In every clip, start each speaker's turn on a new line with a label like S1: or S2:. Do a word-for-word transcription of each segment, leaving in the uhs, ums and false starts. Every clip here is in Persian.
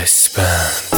S1: اسپند.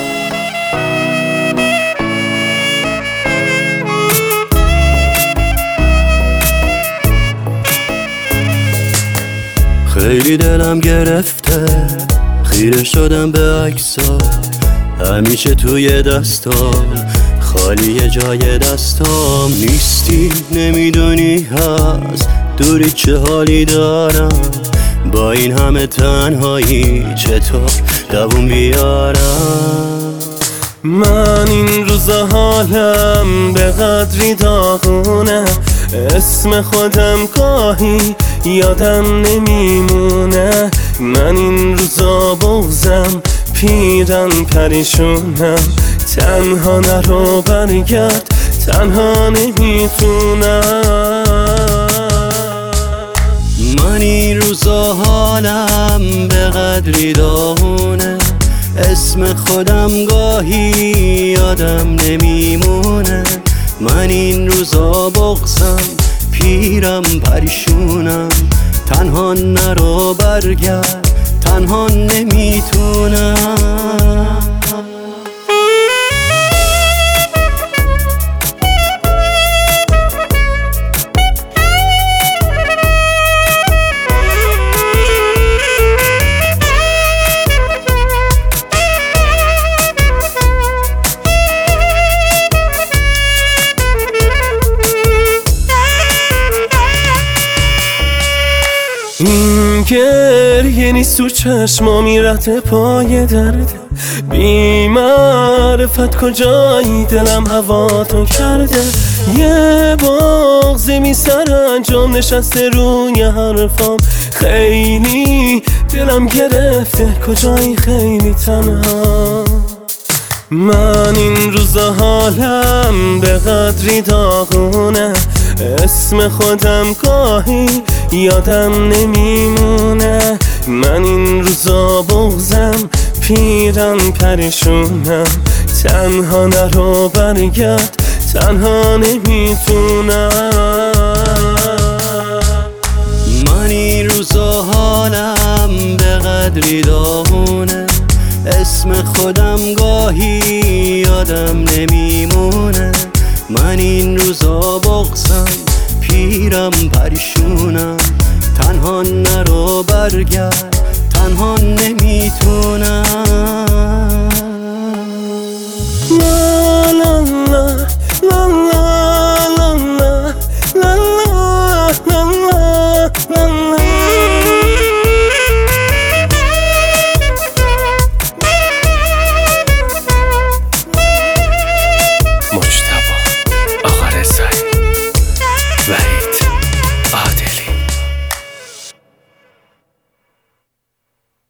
S2: خیلی دلم گرفته، خیره شدم به عکسات، همیشه توی دستام خالی جای دستام نیستی. نمیدونی هست دوری چه حالی دارم، با این همه تنهایی چطور دووم بیارم.
S1: من این روزا حالم به قدری داغونه، اسم خودم گاهی یادم نمیمونه. من این روزا بغضم پیرم پریشونم، تنها نرو برگرد تنها نمیتونم.
S2: من این روزا حالم به قدری داغونه، اسم خودم گاهی یادم نمیمونه. من این روزا بغضم پیرم پریشونم، تنها نرو برگرد تنها نمیتونم.
S1: این گریه نیست تو چشما میرته پای درده، بی معرفت کجایی دلم هوا تو کرده. یه بغضی می سر انجام نشسته روی حرفام، خیلی دلم گرفته کجایی خیلی تنها. من این روزا حالم به قدری داغونه، اسم خودم گاهی یادم نمیمونه. من این روزا بغضم پیرم پریشونم، تنها نرو برگرد تنها نمیتونم.
S2: من این روزا حالم به قدری داغونه، اسم خودم گاهی یادم نمیمونه. من این روزا بغضم پیرم پریشونم، تنها نرو برگرد تنها نمیتونم.